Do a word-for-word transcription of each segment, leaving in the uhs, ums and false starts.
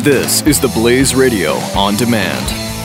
This is the Blaze Radio on demand.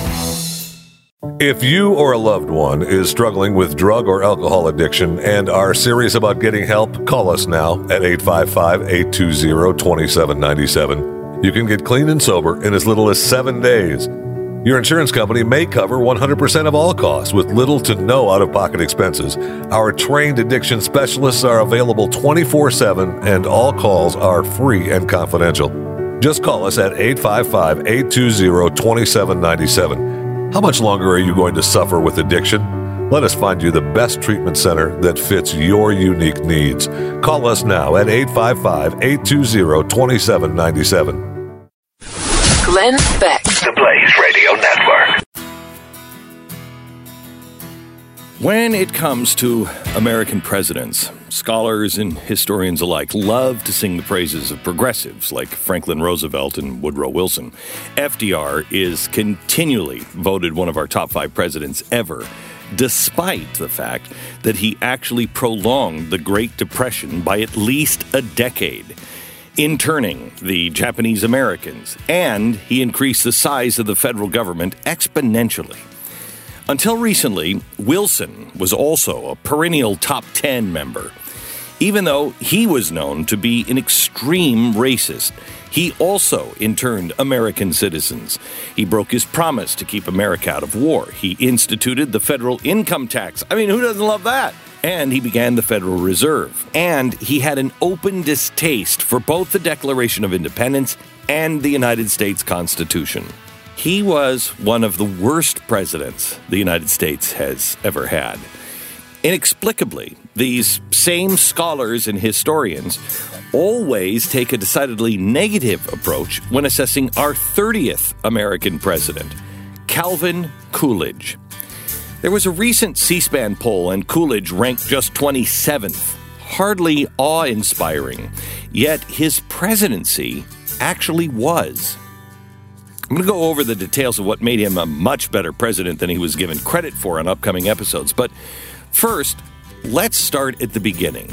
If you or a loved one is struggling with drug or alcohol addiction and are serious about getting help, call us now at eight five five, eight two zero, two seven nine seven. You can get clean and sober in as little as seven days. Your insurance company may cover one hundred percent of all costs with little to no out-of-pocket expenses. Our trained addiction specialists are available twenty-four seven and all calls are free and confidential. Just call us at eight five five, eight two zero, two seven nine seven. How much longer are you going to suffer with addiction? Let us find you the best treatment center that fits your unique needs. Call us now at eight five five, eight two zero, two seven nine seven. Glenn Beck, the Blaze Radio Network. When it comes to American presidents, scholars and historians alike love to sing the praises of progressives like Franklin Roosevelt and Woodrow Wilson. F D R is continually voted one of our top five presidents ever, despite the fact that he actually prolonged the Great Depression by at least a decade, interning the Japanese Americans, and he increased the size of the federal government exponentially. Until recently, Wilson was also a perennial top ten member. Even though he was known to be an extreme racist, he also interned American citizens. He broke his promise to keep America out of war. He instituted the federal income tax. I mean, who doesn't love that? And he began the Federal Reserve. And he had an open distaste for both the Declaration of Independence and the United States Constitution. He was one of the worst presidents the United States has ever had. Inexplicably, these same scholars and historians always take a decidedly negative approach when assessing our thirtieth American president, Calvin Coolidge. There was a recent C-SPAN poll, and Coolidge ranked just twenty-seventh. Hardly awe-inspiring, yet his presidency actually was. I'm going to go over the details of what made him a much better president than he was given credit for in upcoming episodes. But first, let's start at the beginning.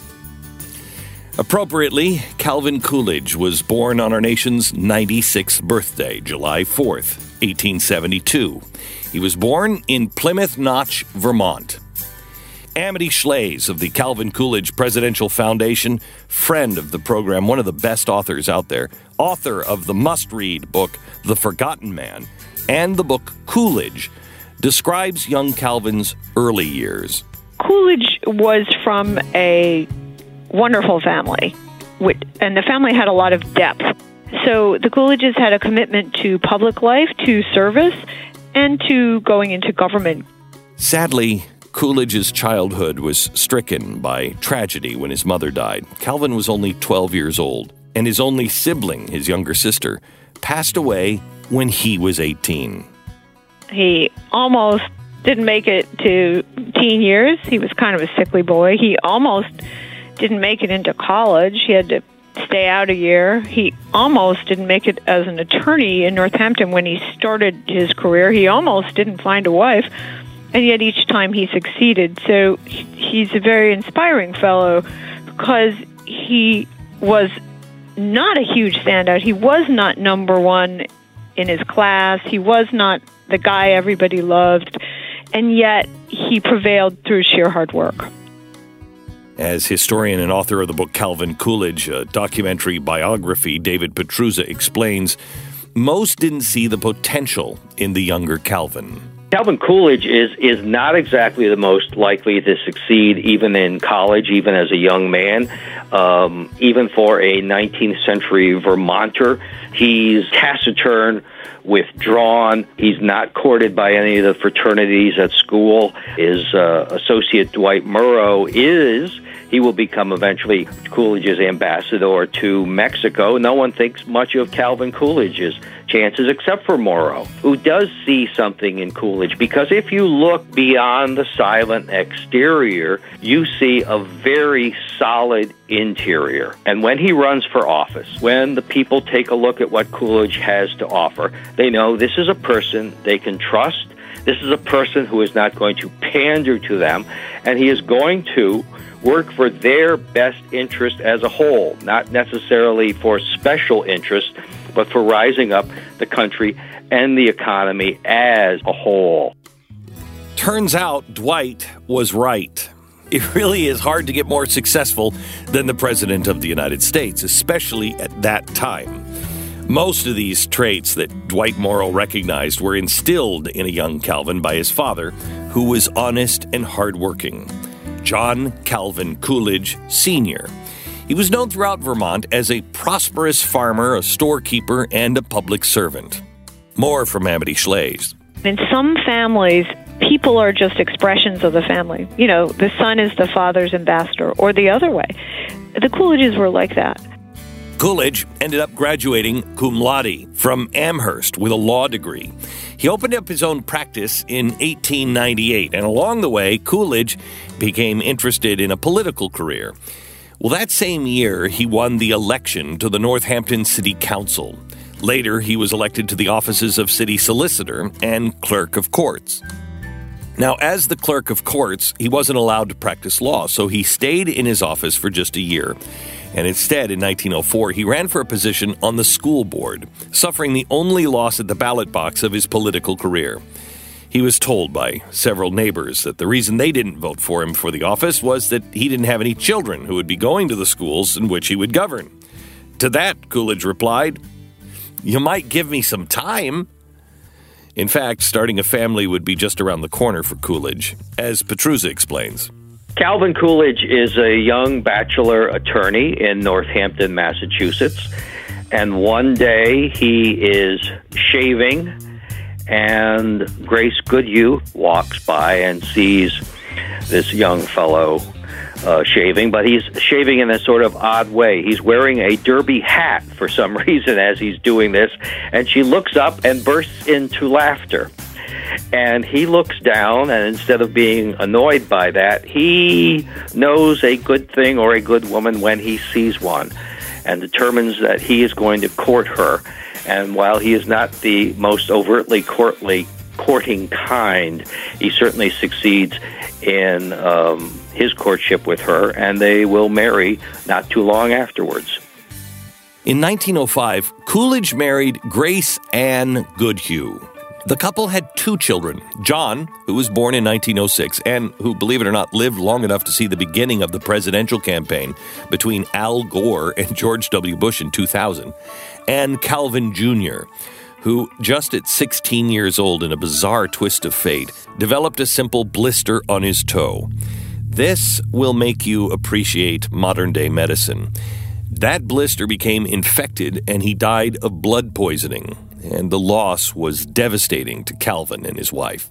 Appropriately, Calvin Coolidge was born on our nation's ninety-sixth birthday, July fourth, eighteen seventy-two. He was born in Plymouth Notch, Vermont. Amity Shlaes of the Calvin Coolidge Presidential Foundation, friend of the program, one of the best authors out there, author of the must-read book, The Forgotten Man, and the book Coolidge, describes young Calvin's early years. Coolidge was from a wonderful family, and the family had a lot of depth. So the Coolidges had a commitment to public life, to service, and to going into government. Sadly, Coolidge's childhood was stricken by tragedy when his mother died. Calvin was only twelve years old, and his only sibling, his younger sister, passed away when he was eighteen. He almost didn't make it to teen years. He was kind of a sickly boy. He almost didn't make it into college. He had to stay out a year. He almost didn't make it as an attorney in Northampton when he started his career. He almost didn't find a wife. And yet each time he succeeded. So he's a very inspiring fellow because he was not a huge standout. He was not number one in his class. He was not the guy everybody loved. And yet he prevailed through sheer hard work. As historian and author of the book Calvin Coolidge, a documentary biography, David Petruzza explains, most didn't see the potential in the younger Calvin. Calvin Coolidge is is not exactly the most likely to succeed even in college, even as a young man. Um, even for a nineteenth century Vermonter, he's taciturn, withdrawn. He's not courted by any of the fraternities at school. His uh, associate, Dwight Murrow, is... He will become eventually Coolidge's ambassador to Mexico. No one thinks much of Calvin Coolidge's chances except for Murrow, who does see something in Coolidge. Because if you look beyond the silent exterior, you see a very solid interior. And when he runs for office, when the people take a look at what Coolidge has to offer, they know this is a person they can trust. This is a person who is not going to pander to them, and he is going to work for their best interest as a whole, not necessarily for special interest, but for rising up the country and the economy as a whole. Turns out Dwight was right. It really is hard to get more successful than the President of the United States, especially at that time. Most of these traits that Dwight Morrow recognized were instilled in a young Calvin by his father, who was honest and hardworking. John Calvin Coolidge, Senior He was known throughout Vermont as a prosperous farmer, a storekeeper, and a public servant. More from Amity Schlaze. In some families, people are just expressions of the family. You know, the son is the father's ambassador, or the other way. The Coolidges were like that. Coolidge ended up graduating cum laude from Amherst with a law degree. He opened up his own practice in eighteen ninety-eight, and along the way, Coolidge became interested in a political career. Well, that same year, he won the election to the Northampton City Council. Later, he was elected to the offices of city solicitor and clerk of courts. Now, as the clerk of courts, he wasn't allowed to practice law, so he stayed in his office for just a year. And instead, in nineteen oh four, he ran for a position on the school board, suffering the only loss at the ballot box of his political career. He was told by several neighbors that the reason they didn't vote for him for the office was that he didn't have any children who would be going to the schools in which he would govern. To that, Coolidge replied, "You might give me some time." In fact, starting a family would be just around the corner for Coolidge, as Petruzza explains. Calvin Coolidge is a young bachelor attorney in Northampton, Massachusetts, and one day he is shaving, and Grace Goodhue walks by and sees this young fellow uh, shaving, but he's shaving in a sort of odd way. He's wearing a derby hat for some reason as he's doing this, and she looks up and bursts into laughter. And he looks down, and instead of being annoyed by that, he knows a good thing or a good woman when he sees one, and determines that he is going to court her. And while he is not the most overtly courtly, courting kind, he certainly succeeds in um, his courtship with her, and they will marry not too long afterwards. In nineteen oh five, Coolidge married Grace Ann Goodhue. The couple had two children, John, who was born in nineteen oh six and who, believe it or not, lived long enough to see the beginning of the presidential campaign between Al Gore and George W. Bush in two thousand, and Calvin Junior, who, just at sixteen years old in a bizarre twist of fate, developed a simple blister on his toe. This will make you appreciate modern-day medicine. That blister became infected, and he died of blood poisoning, and the loss was devastating to Calvin and his wife.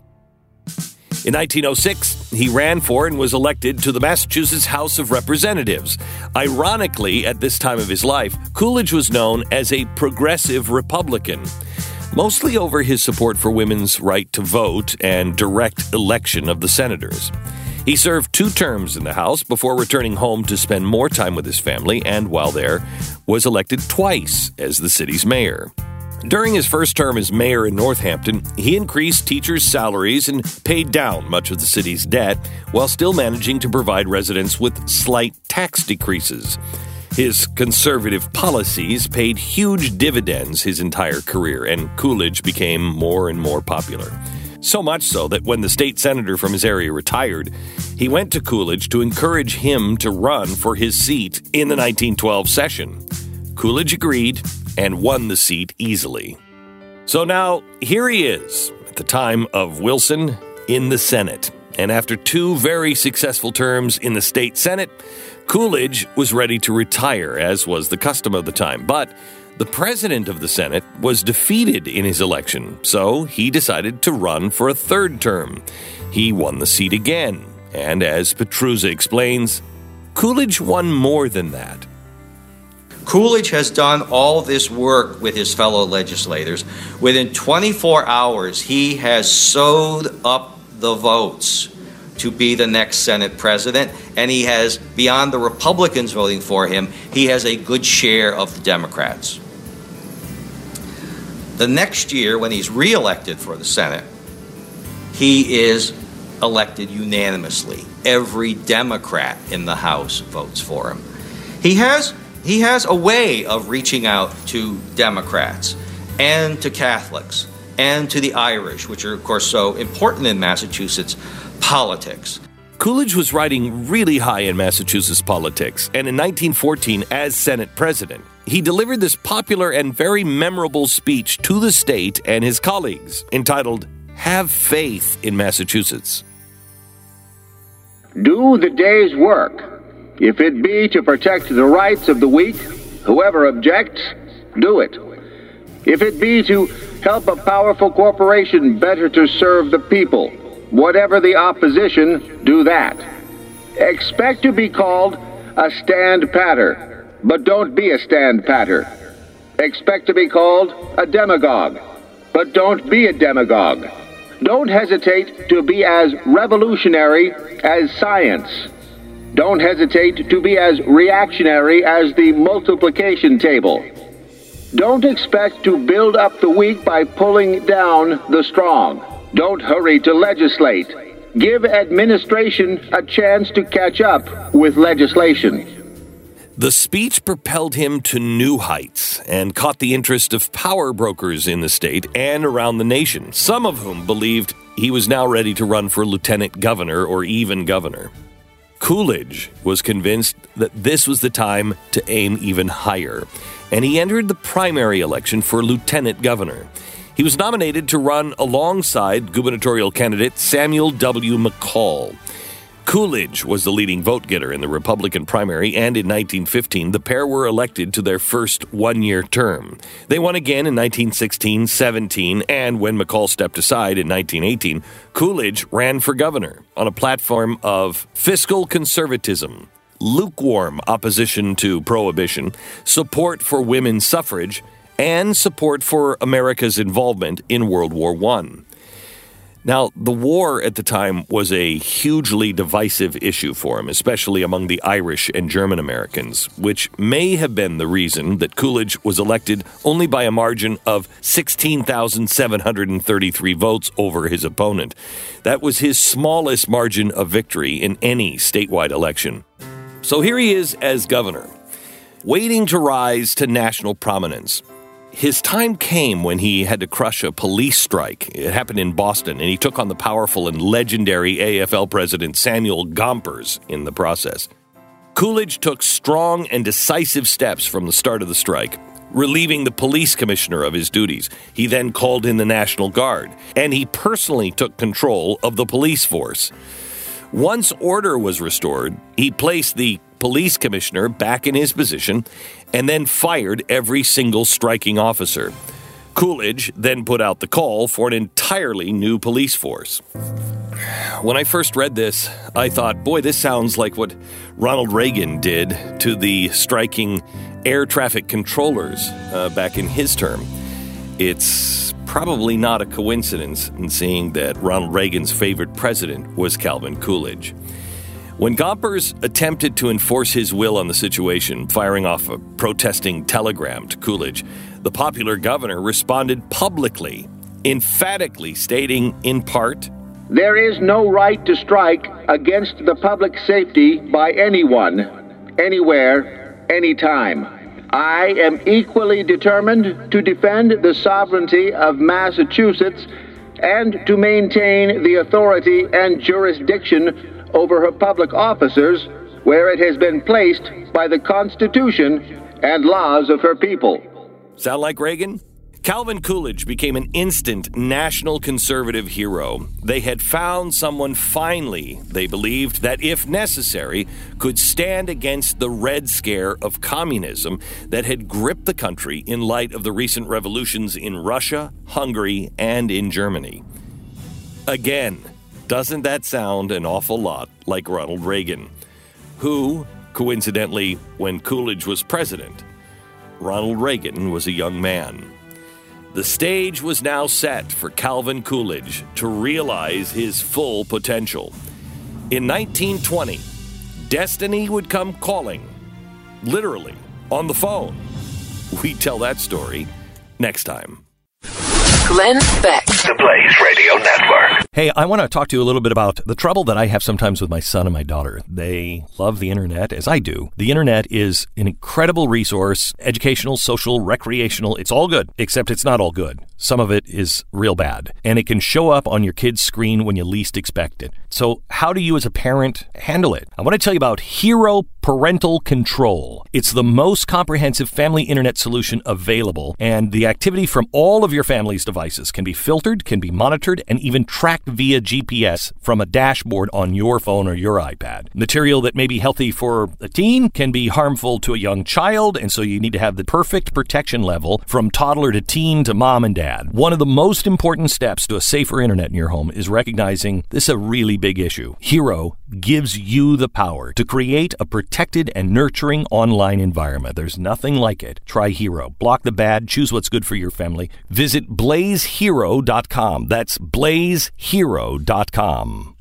In nineteen oh six, he ran for and was elected to the Massachusetts House of Representatives. Ironically, at this time of his life, Coolidge was known as a progressive Republican, mostly over his support for women's right to vote and direct election of the senators. He served two terms in the House before returning home to spend more time with his family, and while there, was elected twice as the city's mayor. During his first term as mayor in Northampton, he increased teachers' salaries and paid down much of the city's debt, while still managing to provide residents with slight tax decreases. His conservative policies paid huge dividends his entire career, and Coolidge became more and more popular. So much so that when the state senator from his area retired, he went to Coolidge to encourage him to run for his seat in the nineteen twelve session. Coolidge agreed and won the seat easily. So now, here he is, at the time of Wilson, in the Senate. And after two very successful terms in the state Senate, Coolidge was ready to retire, as was the custom of the time. But the president of the Senate was defeated in his election, so he decided to run for a third term. He won the seat again, and as Petruzza explains, Coolidge won more than that. Coolidge has done all this work with his fellow legislators. Within twenty-four hours, he has sewed up the votes to be the next Senate president, and he has, beyond the Republicans voting for him, he has a good share of the Democrats. The next year, when he's reelected for the Senate, he is elected unanimously. Every Democrat in the House votes for him. He has he has a way of reaching out to Democrats and to Catholics and to the Irish, which are, of course, so important in Massachusetts politics. Coolidge was riding really high in Massachusetts politics, and in nineteen fourteen, as Senate president, he delivered this popular and very memorable speech to the state and his colleagues, entitled, "Have Faith in Massachusetts." Do the day's work. If it be to protect the rights of the weak, whoever objects, do it. If it be to help a powerful corporation better to serve the people, whatever the opposition, do that. Expect to be called a stand-patter, but don't be a stand-patter. Expect to be called a demagogue, but don't be a demagogue. Don't hesitate to be as revolutionary as science. Don't hesitate to be as reactionary as the multiplication table. Don't expect to build up the weak by pulling down the strong. Don't hurry to legislate. Give administration a chance to catch up with legislation. The speech propelled him to new heights and caught the interest of power brokers in the state and around the nation, some of whom believed he was now ready to run for lieutenant governor or even governor. Coolidge was convinced that this was the time to aim even higher, and he entered the primary election for lieutenant governor. He was nominated to run alongside gubernatorial candidate Samuel W. McCall. Coolidge was the leading vote-getter in the Republican primary, and in nineteen fifteen, the pair were elected to their first one-year term. They won again in nineteen sixteen, seventeen, and when McCall stepped aside in nineteen eighteen, Coolidge ran for governor on a platform of fiscal conservatism, lukewarm opposition to prohibition, support for women's suffrage, and support for America's involvement in World War One. Now, the war at the time was a hugely divisive issue for him, especially among the Irish and German Americans, which may have been the reason that Coolidge was elected only by a margin of sixteen thousand seven hundred thirty-three votes over his opponent. That was his smallest margin of victory in any statewide election. So here he is as governor, waiting to rise to national prominence. His time came when he had to crush a police strike. It happened in Boston, and he took on the powerful and legendary A F L president Samuel Gompers in the process. Coolidge took strong and decisive steps from the start of the strike, relieving the police commissioner of his duties. He then called in the National Guard, and he personally took control of the police force. Once order was restored, he placed the police commissioner back in his position and then fired every single striking officer. Coolidge then put out the call for an entirely new police force. When I first read this, I thought, boy, this sounds like what Ronald Reagan did to the striking air traffic controllers uh, back in his term. It's probably not a coincidence in seeing that Ronald Reagan's favorite president was Calvin Coolidge. When Gompers attempted to enforce his will on the situation, firing off a protesting telegram to Coolidge, the popular governor responded publicly, emphatically stating, in part, "There is no right to strike against the public safety by anyone, anywhere, anytime. I am equally determined to defend the sovereignty of Massachusetts and to maintain the authority and jurisdiction over her public officers where it has been placed by the Constitution and laws of her people." Sound like Reagan? Calvin Coolidge became an instant national conservative hero. They had found someone finally, they believed, that if necessary, could stand against the Red Scare of communism that had gripped the country in light of the recent revolutions in Russia, Hungary, and in Germany. Again, doesn't that sound an awful lot like Ronald Reagan, who, coincidentally, when Coolidge was president, Ronald Reagan was a young man. The stage was now set for Calvin Coolidge to realize his full potential. In nineteen twenty, destiny would come calling, literally, on the phone. We tell that story next time. Glenn Beck. The Blaze Radio Network. Hey, I want to talk to you a little bit about the trouble that I have sometimes with my son and my daughter. They love the internet, as I do. The internet is an incredible resource, educational, social, recreational. It's all good, except it's not all good. Some of it is real bad, and it can show up on your kid's screen when you least expect it. So how do you as a parent handle it? I want to tell you about Hero Parental Control. It's the most comprehensive family internet solution available, and the activity from all of your family's devices can be filtered, can be monitored, and even tracked via G P S from a dashboard on your phone or your iPad. Material that may be healthy for a teen can be harmful to a young child, and so you need to have the perfect protection level from toddler to teen to mom and dad. One of the most important steps to a safer internet in your home is recognizing this is a really big issue. Hero gives you the power to create a protected and nurturing online environment. There's nothing like it. Try Hero. Block the bad. Choose what's good for your family. Visit blaze hero dot com. That's blaze hero dot com.